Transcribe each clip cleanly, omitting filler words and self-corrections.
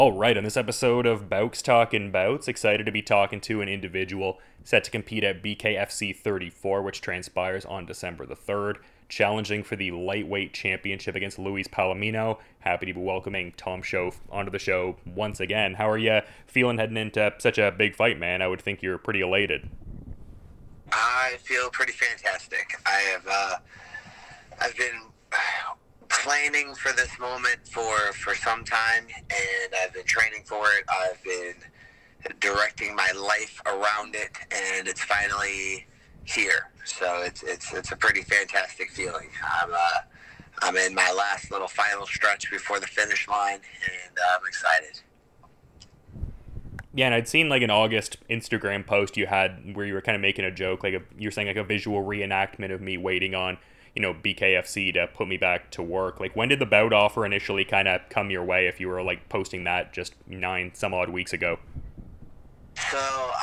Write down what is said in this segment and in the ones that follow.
All right, on this episode of Bouks Talking Bouts, excited to be talking to an individual set to compete at BKFC 34, which transpires on December the 3rd, challenging for the lightweight championship against Luis Palomino. Happy to be welcoming Tom Shoaf onto the show once again. How are you feeling heading into such a big fight, man? I would think you're pretty elated. I feel pretty fantastic. I've been planning for this moment for some time, and I've been training for it. I've been directing my life around it, and it's finally here. So it's a pretty fantastic feeling. I'm in my last little final stretch before the finish line, and I'm excited. Yeah, and I'd seen like an August Instagram post you had where you were kind of making a joke, you're saying like a visual reenactment of me waiting on, BKFC to put me back to work. Like, when did the bout offer initially kind of come your way if you were like posting that just 9 some odd weeks ago? So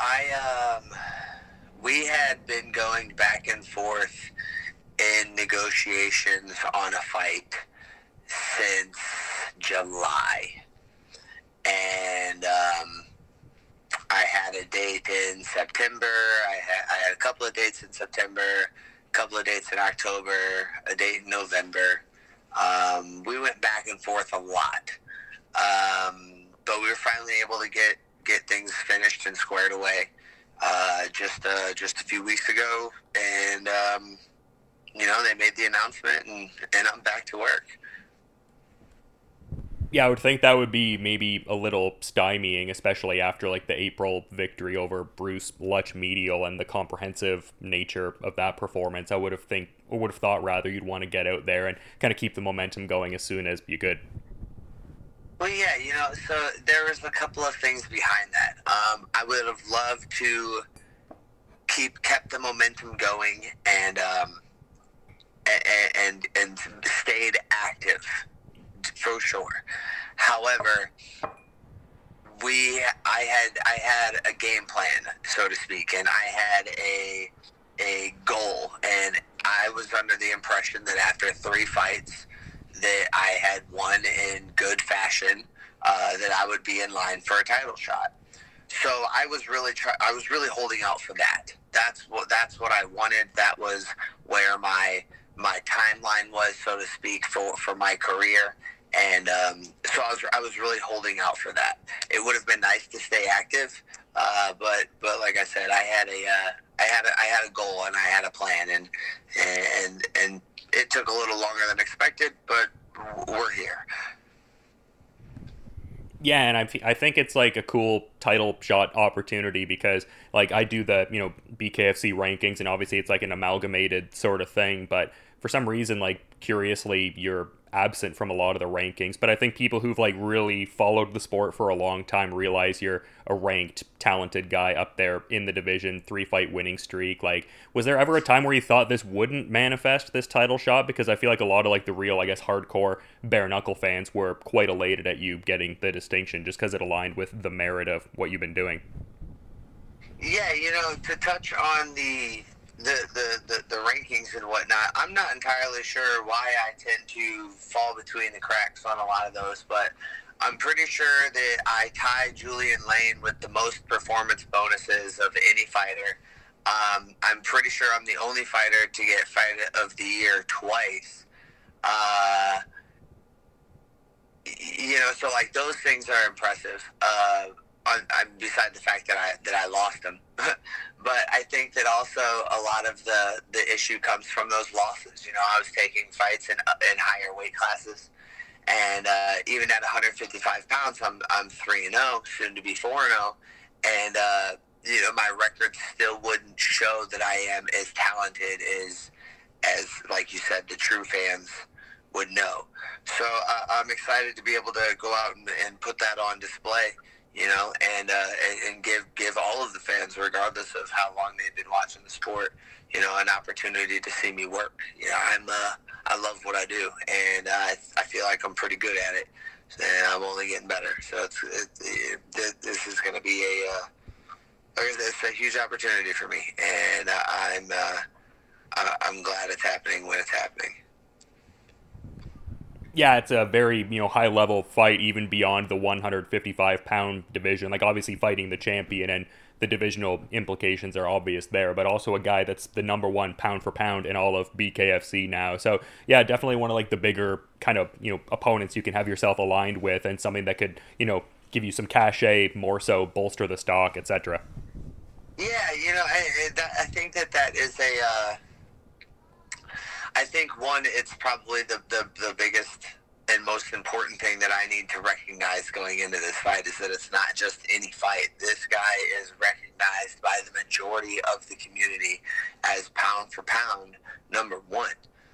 we had been going back and forth in negotiations on a fight since July, and I had a date in September. I had a couple of dates in September, a couple of dates in October, a date in November. We went back and forth a lot, but we were finally able to get things finished and squared away just a few weeks ago, and they made the announcement, and I'm back to work. Yeah, I would think that would be maybe a little stymieing, especially after like the April victory over Bruce Lutch-Medial and the comprehensive nature of that performance. I would have thought rather you'd want to get out there and kind of keep the momentum going as soon as you could. Well, yeah, so there was a couple of things behind that. I would have loved to kept the momentum going and stayed active for sure. However, I had a game plan, so to speak, and I had a goal, and I was under the impression that after 3 fights that I had won in good fashion, that I would be in line for a title shot. So I was really holding out for that. That's what I wanted. That was where my timeline was, so to speak, for my career. And so I was really holding out for that. It would have been nice to stay active, but like I said, I had a goal and I had a plan, and it took a little longer than expected, but we're here. Yeah, and I think it's like a cool title shot opportunity because like I do the BKFC rankings, and obviously it's like an amalgamated sort of thing, but for some reason, like, curiously, you're absent from a lot of the rankings. But I think people who've like really followed the sport for a long time realize you're a ranked, talented guy up there in the division, 3-fight winning streak. Like, was there ever a time where you thought this wouldn't manifest, this title shot? Because I feel like a lot of like the real, I guess, hardcore bare knuckle fans were quite elated at you getting the distinction just because it aligned with the merit of what you've been doing. Yeah, to touch on the rankings and whatnot, I'm not entirely sure why I tend to fall between the cracks on a lot of those, but I'm pretty sure that I tie Julian Lane with the most performance bonuses of any fighter. I'm pretty sure I'm the only fighter to get Fight of the Year twice. So like those things are impressive. Beside the fact that I lost them, but I think that also a lot of the issue comes from those losses. I was taking fights in higher weight classes, and even at 155 pounds, I'm 3-0, soon to be 4-0, and my record still wouldn't show that I am as talented as like you said, the true fans would know. So I'm excited to be able to go out and put that on display. And give all of the fans, regardless of how long they've been watching the sport, an opportunity to see me work. I love what I do, and I feel like I'm pretty good at it, and I'm only getting better. So this is going to be it's a huge opportunity for me, and I'm glad it's happening when it's happening. Yeah, it's a very, high level fight, even beyond the 155-pound division. Like, obviously, fighting the champion and the divisional implications are obvious there, but also a guy that's the number one pound for pound in all of BKFC now. So yeah, definitely one of like the bigger kind of opponents you can have yourself aligned with, and something that could give you some cachet, more so bolster the stock, etc. Yeah, I think that is a. I think one, it's probably the biggest and most important thing that I need to recognize going into this fight is that it's not just any fight. This guy is recognized by the majority of the community as pound for pound number one.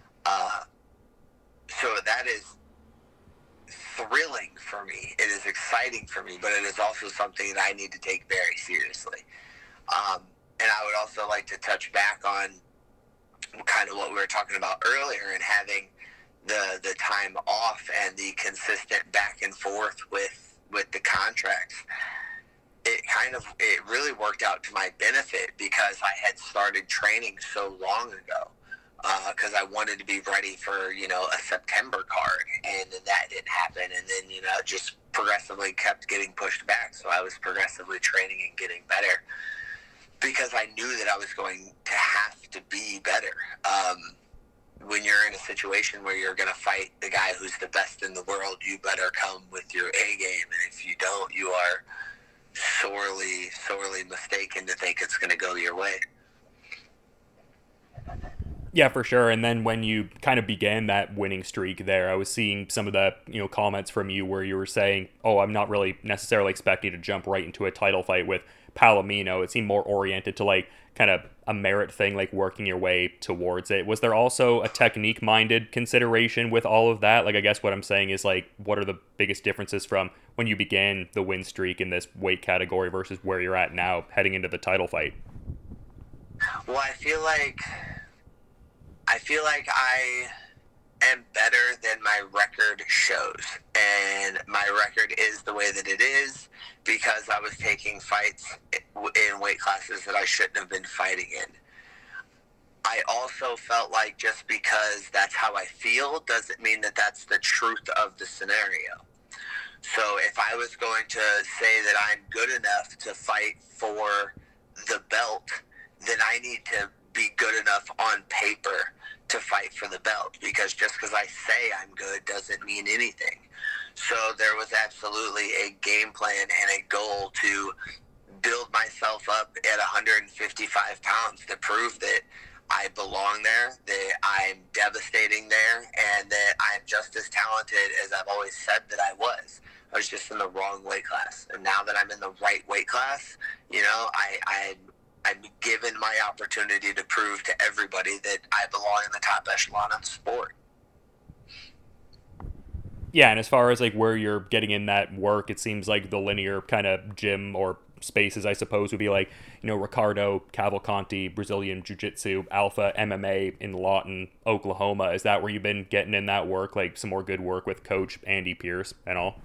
So that is thrilling for me. It is exciting for me, but it is also something that I need to take very seriously. And I would also like to touch back on kind of what we were talking about earlier, and having the time off and the consistent back and forth with the contracts. It really worked out to my benefit because I had started training so long ago, because I wanted to be ready for a September card, and then that didn't happen, and then just progressively kept getting pushed back. So I was progressively training and getting better, because I knew that I was going to have to be better. When you're in a situation where you're going to fight the guy who's the best in the world, you better come with your A game. And if you don't, you are sorely, sorely mistaken to think it's going to go your way. Yeah, for sure. And then when you kind of began that winning streak there, I was seeing some of the comments from you where you were saying, "Oh, I'm not really necessarily expecting to jump right into a title fight with Palomino." It seemed more oriented to like kind of a merit thing, like working your way towards it. Was there also a technique-minded consideration with all of that? Like, I guess what I'm saying is, like, what are the biggest differences from when you began the win streak in this weight category versus where you're at now heading into the title fight? Well, I feel like I am better than my record shows, and my record is the way that it is because I was taking fights in weight classes that I shouldn't have been fighting in. I also felt like just because that's how I feel doesn't mean that that's the truth of the scenario. So if I was going to say that I'm good enough to fight for the belt, then I need to be good enough on paper to fight for the belt, because just because I say I'm good doesn't mean anything. So there was absolutely a game plan and a goal to build myself up at 155 pounds to prove that I belong there, that I'm devastating there, and that I'm just as talented as I've always said that I was. I was just in the wrong weight class. And now that I'm in the right weight class, I'm given my opportunity to prove to everybody that I belong in the top echelon of the sport. Yeah, and as far as like where you're getting in that work, it seems like the linear kind of gym or spaces, I suppose, would be like, Ricardo, Cavalcanti, Brazilian Jiu-Jitsu, Alpha MMA in Lawton, Oklahoma. Is that where you've been getting in that work, like some more good work with Coach Andy Pierce and all?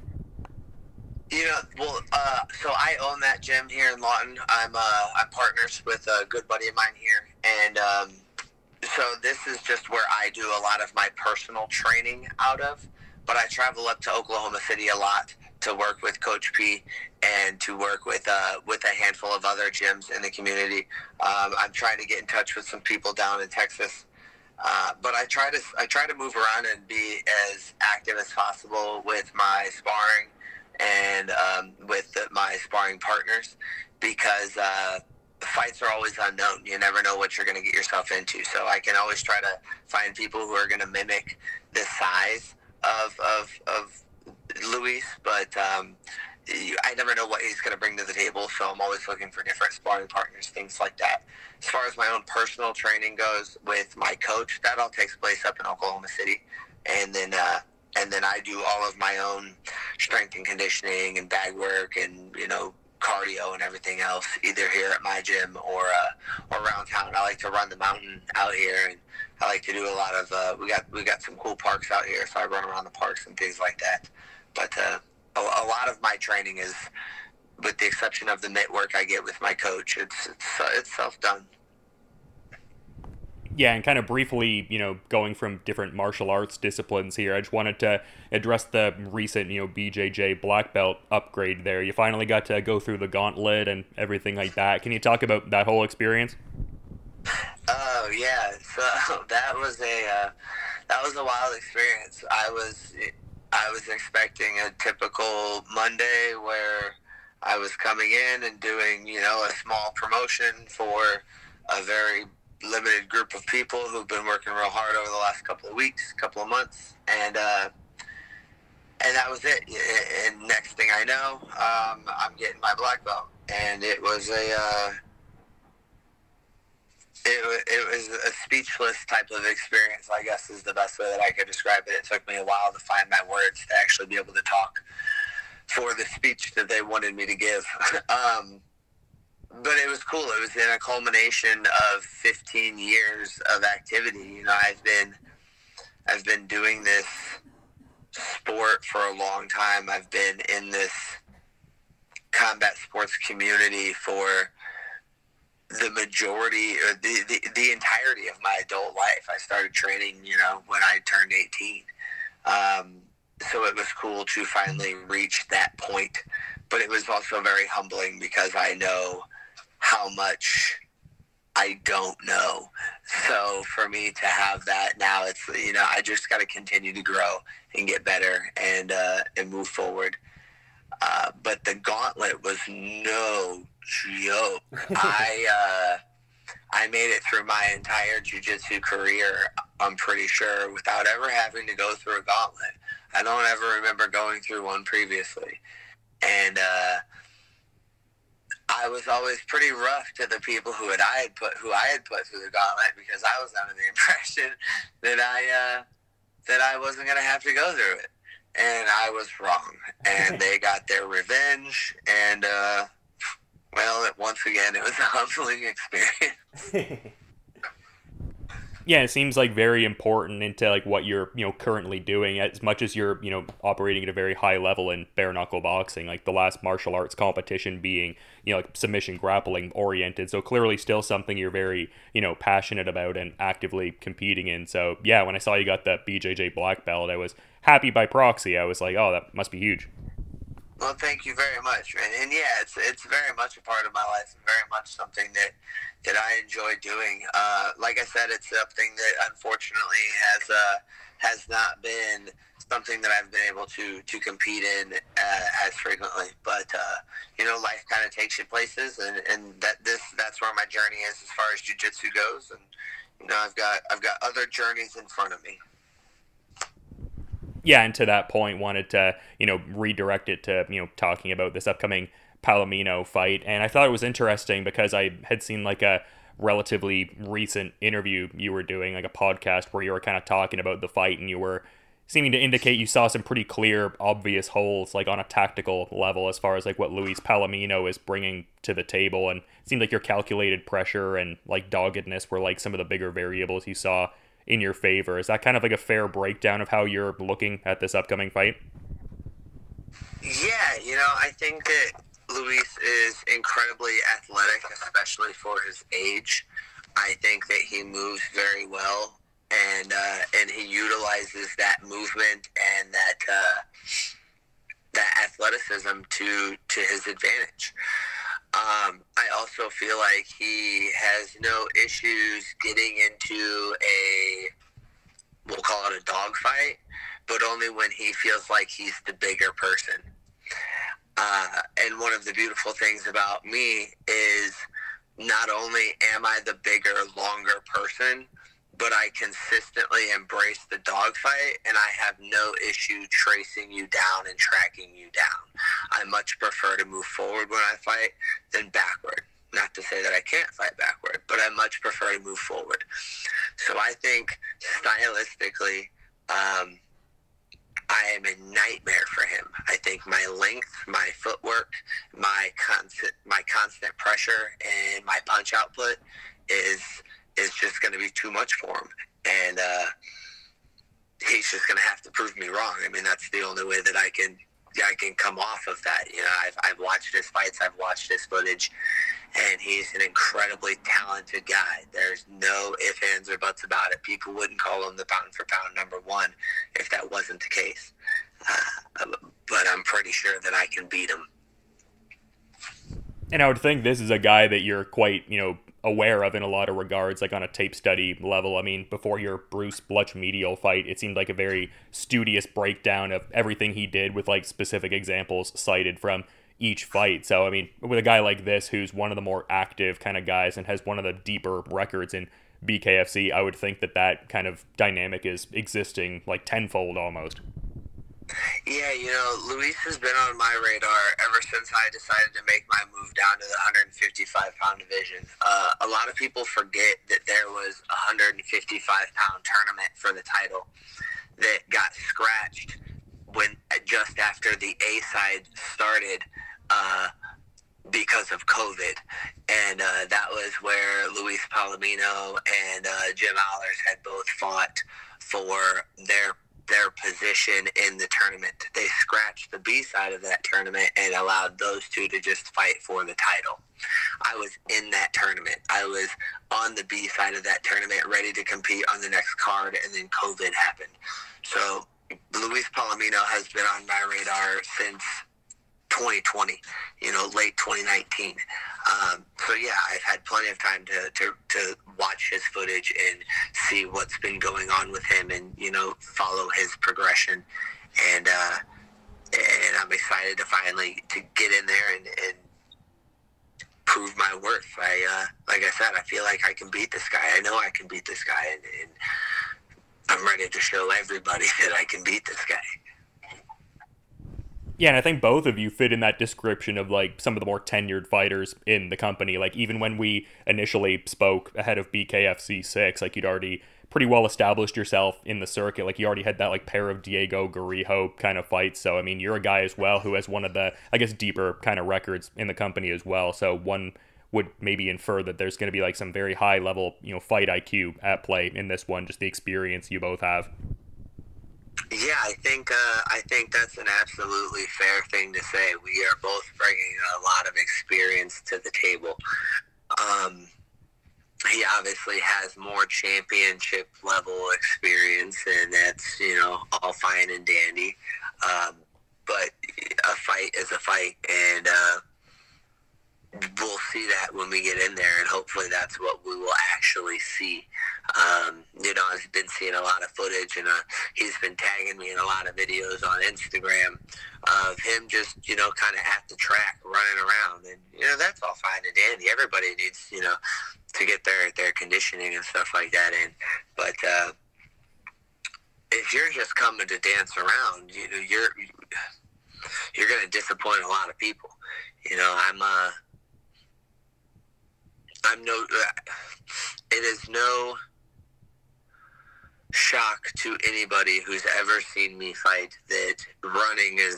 So I own that gym here in Lawton. I'm partners with a good buddy of mine here, and so this is just where I do a lot of my personal training out of. But I travel up to Oklahoma City a lot to work with Coach P and to work with a handful of other gyms in the community. I'm trying to get in touch with some people down in Texas. But I try to move around and be as active as possible with my sparring and with my sparring partners, because fights are always unknown. You never know what you're going to get yourself into. So I can always try to find people who are going to mimic the size of Luis, but I never know what he's going to bring to the table, so I'm always looking for different sparring partners, things like that. As far as my own personal training goes with my coach, that all takes place up in Oklahoma City, and then I do all of my own strength and conditioning and bag work and cardio and everything else, either here at my gym or around town. I like to run the mountain out here, and I like to do a lot of we got some cool parks out here, so I run around the parks and things like that. But a lot of my training is, with the exception of the mitt work I get with my coach, it's self-done. Yeah, and kind of briefly, going from different martial arts disciplines here, I just wanted to address the recent, BJJ black belt upgrade there. You finally got to go through the gauntlet and everything like that. Can you talk about that whole experience? Oh yeah, so that was a wild experience. I was expecting a typical Monday where I was coming in and doing a small promotion for a very limited group of people who've been working real hard over the last couple of weeks, couple of months, and that was it. And next thing I know, I'm getting my black belt, and it was a speechless type of experience, I guess is the best way that I could describe it. It took me a while to find my words to actually be able to talk for the speech that they wanted me to give. But it was cool. It was in a culmination of 15 years of activity. I've been doing this sport for a long time. I've been in this combat sports community for the majority, or the entirety of my adult life. I started training, when I turned 18. So it was cool to finally reach that point. But it was also very humbling because I know how much I don't know. So for me to have that now, it's, I just got to continue to grow and get better and move forward. But the gauntlet was no joke. I made it through my entire jiu-jitsu career, I'm pretty sure, without ever having to go through a gauntlet. I don't ever remember going through one previously. And I was always pretty rough to the people who I had put through the gauntlet, because I was under the impression that I wasn't going to have to go through it. And I was wrong. And they got their revenge. And, once again, it was a humbling experience. Yeah, it seems like very important into like what you're currently doing, as much as you're operating at a very high level in bare knuckle boxing, like the last martial arts competition being like submission grappling oriented. So clearly still something you're very passionate about and actively competing in. So yeah, when I saw you got the BJJ black belt, I was happy by proxy. I was like, oh, that must be huge. Well, thank you very much, man. And yeah, it's very much a part of my life, and very much something that I enjoy doing. Like I said, it's something that unfortunately has not been something that I've been able to compete in as frequently. But life kind of takes you places, and that's where my journey is as far as jiu-jitsu goes. And I've got other journeys in front of me. Yeah, and to that point, wanted to, redirect it to, talking about this upcoming Palomino fight. And I thought it was interesting because I had seen like a relatively recent interview you were doing, like a podcast where you were kind of talking about the fight, and you were seeming to indicate you saw some pretty clear, obvious holes, like on a tactical level, as far as like what Luis Palomino is bringing to the table. And it seemed like your calculated pressure and like doggedness were like some of the bigger variables you saw in your favor. Is that kind of like a fair breakdown of how you're looking at this upcoming fight? Yeah, I think that Luis is incredibly athletic, especially for his age. I think that he moves very well, and he utilizes that movement and that athleticism to his advantage. I also feel like he has no issues getting into we'll call it a dogfight, but only when he feels like he's the bigger person. And one of the beautiful things about me is not only am I the bigger, longer person, but I consistently embrace the dogfight, and I have no issue tracing you down and tracking you down. I much prefer to move forward when I fight than backward. Not to say that I can't fight backward, but I much prefer to move forward. So I think stylistically, I am a nightmare for him. I think my length, my footwork, my constant pressure, and my punch output is just going to be too much for him. And he's just going to have to prove me wrong. I mean, that's the only way that I can come off of that. I've watched his fights, I've watched his footage, and he's an incredibly talented guy. There's no ifs, ands, or buts about it. People wouldn't call him the pound for pound number one if that wasn't the case. But I'm pretty sure that I can beat him. And I would think this is a guy that you're quite, aware of in a lot of regards, like on a tape study level. I mean, before your Bruce Bletch-Medial fight, it seemed like a very studious breakdown of everything he did with like specific examples cited from each fight. So, I mean, with a guy like this, who's one of the more active kind of guys and has one of the deeper records in BKFC, I would think that that kind of dynamic is existing like tenfold almost. Yeah, Luis has been on my radar ever since I decided to make my move down to the 155-pound division. A lot of people forget that there was a 155-pound tournament for the title that got scratched just after the A side started because of COVID. And that was where Luis Palomino and Jim Allers had both fought for their position in the tournament. They scratched the B side of that tournament and allowed those two to just fight for the title. I was in that tournament. I was on the B side of that tournament, ready to compete on the next card, and then COVID happened. So Luis Palomino has been on my radar since 2020, late 2019. So yeah, I've had plenty of time to watch his footage and see what's been going on with him, and follow his progression. And I'm excited to finally to get in there and prove my worth. Like I said, I feel like I can beat this guy. I know I can beat this guy, and I'm ready to show everybody that I can beat this guy. Yeah, and I think both of you fit in that description of like some of the more tenured fighters in the company. Like even when we initially spoke ahead of BKFC 6, like you'd already pretty well established yourself in the circuit. Like you already had that like pair of Diego Garijo kind of fights. So I mean, you're a guy as well who has one of the, I guess, deeper kind of records in the company as well. So one would maybe infer that there's going to be like some very high level, fight IQ at play in this one, just the experience you both have. Yeah, I think that's an absolutely fair thing to say. We are both bringing a lot of experience to the table. He obviously has more championship level experience, and that's all fine and dandy. But a fight is a fight, and we'll see that when we get in there, and hopefully that's what we will actually see. I've been seeing a lot of footage, and he's been tagging me in a lot of videos on Instagram of him just, kind of at the track running around. And, that's all fine and dandy. Everybody needs, to get their conditioning and stuff like that in. But if you're just coming to dance around, you're going to disappoint a lot of people. It is no shock to anybody who's ever seen me fight that running is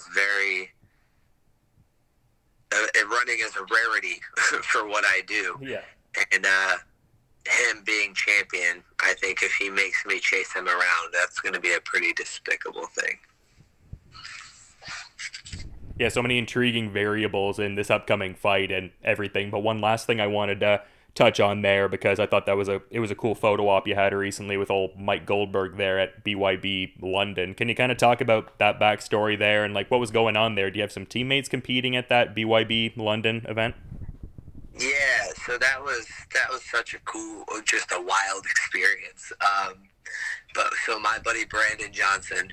a rarity for what I do. Yeah. And him being champion, I think if he makes me chase him around, that's going to be a pretty despicable thing. Yeah, so many intriguing variables in this upcoming fight and everything. But one last thing I wanted to touch on there, because I thought it was a cool photo op you had recently with old Mike Goldberg there at BYB London. Can you kind of talk about that backstory there and like what was going on there? Do you have some teammates competing at that BYB London event? Yeah, so that was such a cool, just a wild experience. But so my buddy Brandon Johnson,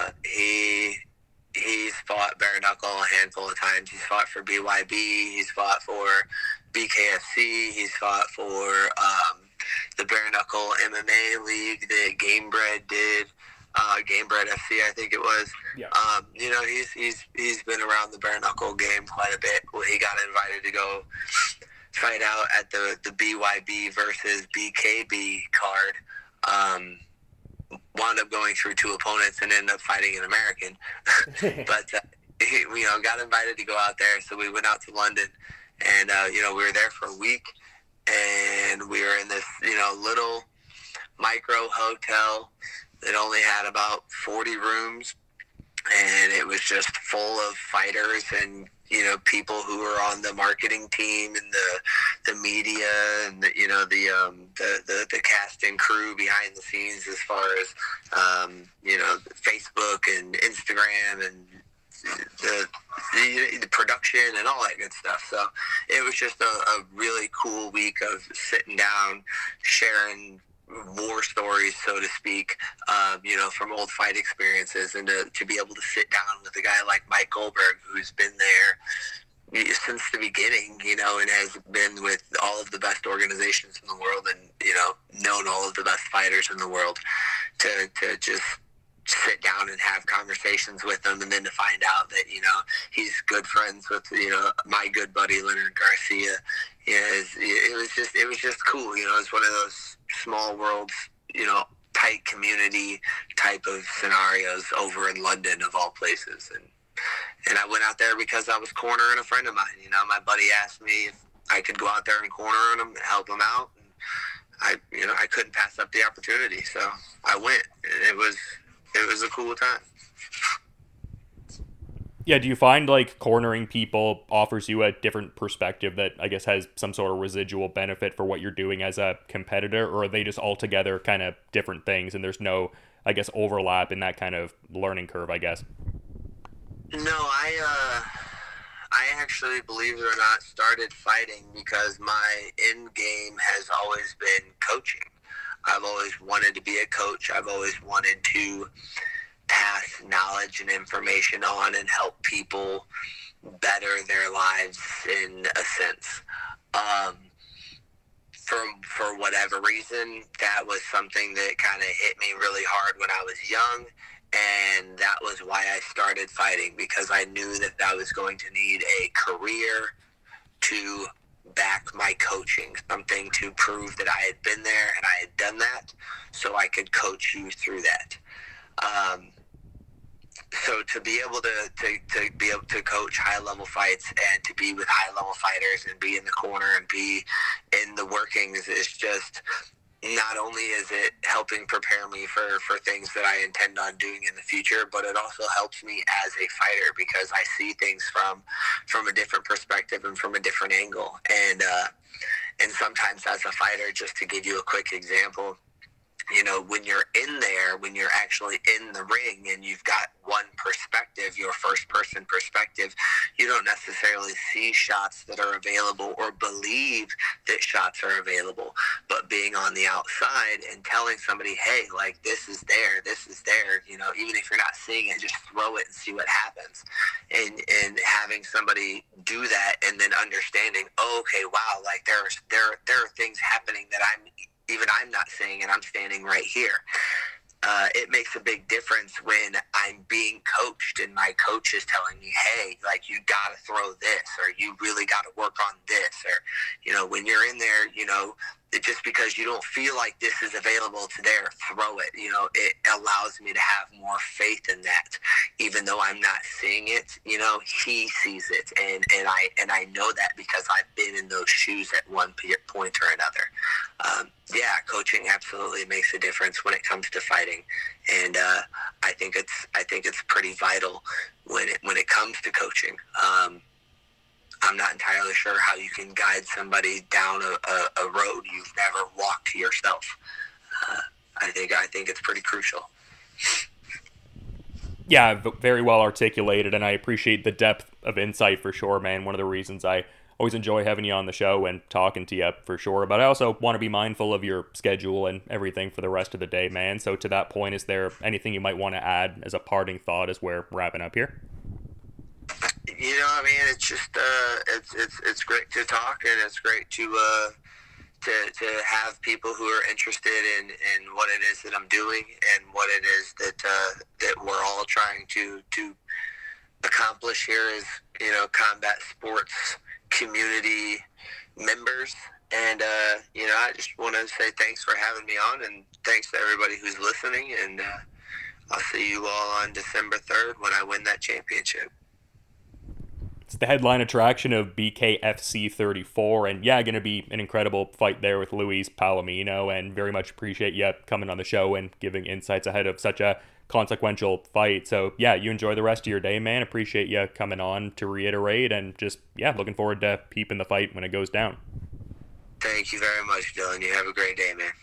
he's fought bare knuckle a handful of times. He's fought for BYB. He's fought for BKFC. He's fought for the bare knuckle MMA league that Gamebred did. Gamebred FC, I think it was. Yeah. He's been around the bare knuckle game quite a bit. Well, he got invited to go fight out at the BYB versus BKB card. Wound up going through two opponents and ended up fighting an American. But, got invited to go out there. So we went out to London, and, we were there for a week, and we were in this, little micro hotel that only had about 40 rooms, and it was just full of fighters and, people who are on the marketing team and the media and the cast and crew behind the scenes as far as Facebook and Instagram and the production and all that good stuff. So it was just a really cool week of sitting down, sharing war stories, so to speak, from old fight experiences, and to be able to sit down with a guy like Mike Goldberg, who's been there since the beginning, and has been with all of the best organizations in the world, and known all of the best fighters in the world, to just sit down and have conversations with him, and then to find out that he's good friends with my good buddy Leonard Garcia. It was just cool. It's one of those small worlds, tight community type of scenarios over in London, of all places. And I went out there because I was cornering a friend of mine. My buddy asked me if I could go out there and corner him and help him out. And I couldn't pass up the opportunity, so I went. And it was a cool time. Yeah, do you find like cornering people offers you a different perspective that I guess has some sort of residual benefit for what you're doing as a competitor, or are they just altogether kind of different things and there's no, I guess, overlap in that kind of learning curve, I guess? No, I actually, believe it or not, started fighting because my end game has always been coaching. I've always wanted to be a coach. I've always wanted to pass knowledge and information on and help people better their lives in a sense. For whatever reason, that was something that kind of hit me really hard when I was young, and that was why I started fighting, because I knew that I was going to need a career to back my coaching, something to prove that I had been there and I had done that, so I could coach you through that. So to be able to coach high level fights and to be with high level fighters and be in the corner and be in the workings is just, not only is it helping prepare me for things that I intend on doing in the future, but it also helps me as a fighter because I see things from a different perspective and from a different angle. And sometimes as a fighter, just to give you a quick example, when you're in there, when you're actually in the ring and you've got one perspective, your first person perspective, you don't necessarily see shots that are available or believe that shots are available. But being on the outside and telling somebody, hey, like this is there, even if you're not seeing it, just throw it and see what happens. And having somebody do that and then understanding, oh, okay, wow, like there are things happening that I'm not seeing, and I'm standing right here. It makes a big difference when I'm being coached and my coach is telling me, hey, like you got to throw this, or you really got to work on this, or, when you're in there, just because you don't feel like this is available to there, throw it. It allows me to have more faith in that, even though I'm not seeing it. He sees it, and I know that because I've been in those shoes at one point or another. Coaching absolutely makes a difference when it comes to fighting, and I think it's pretty vital when it comes to coaching. I'm not entirely sure how you can guide somebody down a road you've never walked yourself. I think it's pretty crucial. Yeah, very well articulated, and I appreciate the depth of insight for sure, man. One of the reasons I always enjoy having you on the show and talking to you for sure. But I also want to be mindful of your schedule and everything for the rest of the day, man. So to that point, is there anything you might want to add as a parting thought as we're wrapping up here? It's just it's great to talk, and it's great to have people who are interested in what it is that I'm doing and what it is that we're all trying to accomplish here as combat sports community members. And I just want to say thanks for having me on, and thanks to everybody who's listening. And I'll see you all on December 3rd when I win that championship. the headline attraction of BKFC 34, and yeah, going to be an incredible fight there with Luis Palomino, and very much appreciate you coming on the show and giving insights ahead of such a consequential fight. So yeah, you enjoy the rest of your day, man. Appreciate you coming on to reiterate, and just yeah, looking forward to peeping the fight when it goes down. Thank you very much, Dylan. You have a great day, man.